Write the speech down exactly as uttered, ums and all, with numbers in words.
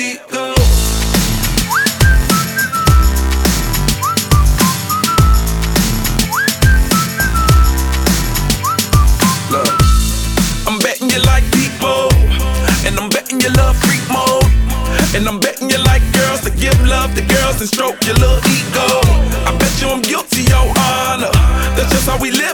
we go. Look, I'm betting you like people, and I'm betting you love freak mode, and I'm betting you like girls to give love to girls and stroke your little ego. I bet you I'm guilty, your honor. That's just how we live.